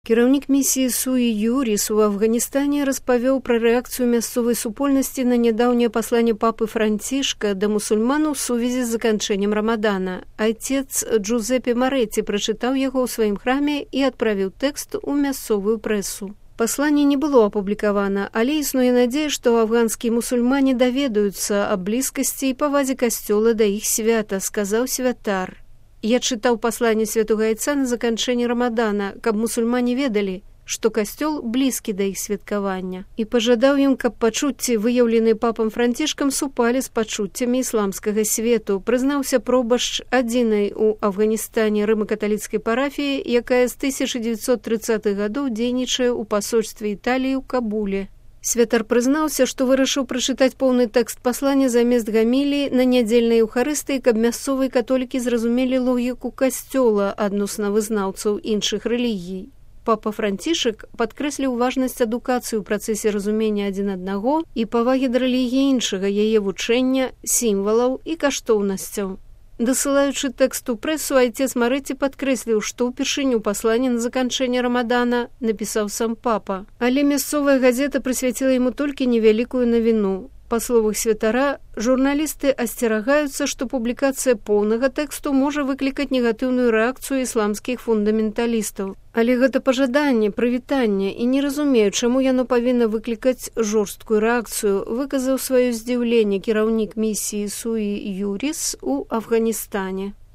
Кіраўнік місіі Суі Юріс у Афганістане распавёў пра рэакцыю мясцовай супольнасці на нядаўняе пасланне папы Францішка да мусульман у сувязі з заканчэннем Рамадана. Айцец Джузеппе Марэці прачытаў яго ў сваім храме і адправіў тэкст у мясцовую прэсу. Пасланне не было апублікавана, але існуе надзея, што афганскія мусульмане даведаюцца аб блізкасці і павазе касцёла да іх свята, сказаў святар. Я чытаў пасланне святога айца на заканчэнне Рамадана, каб мусульмане ведалі, што касцёл блізкі да іх святкавання. І пажадаў ім, каб пачуцці, выяўленыя папам Францішкам, супалі з пачуццямі ісламскага свету. Прызнаўся пробашч адзінай у Афганістане рыма-каталіцкай парафіі, якая з 1930-х гадоў дзейнічае ў пасольстве Італіі ў Кабуле. Святар прызнаўся, што вырашыў прачытаць поўны тэкст паслання замест гаміліі на нядзельнай еўхарыстыі, каб мясцовыя католікі зразумелі логіку касцёла адносна вызнаўцаў іншых рэлігій. Папа Францішак падкрэсліў важнасць адукацыі ў працэсе разумення адзін аднаго і павагі да рэлігіі іншага, яе вучэння, сімвалаў і каштоўнасцяў. Дасылаючы тэкст у прэсу, айцец Марэці падкрэсліў, што ўпершыню пасланне на заканчэнне Рамадана напісаў сам папа. Але мясцовая газета прысвяціла яму толькі невялікую навіну. Па словах святара, журналісты асцерагаюцца, што публікацыя поўнага тэксту можа выклікаць негатыўную рэакцыю ісламскіх фундаменталістаў. Але гэта пажаданне, прывітанне, і не разумею, чаму яно павінна выклікаць жорсткую рэакцыю, выказаў сваё здзіўленне кіраўнік місіі Суі Юріс у Афганістане.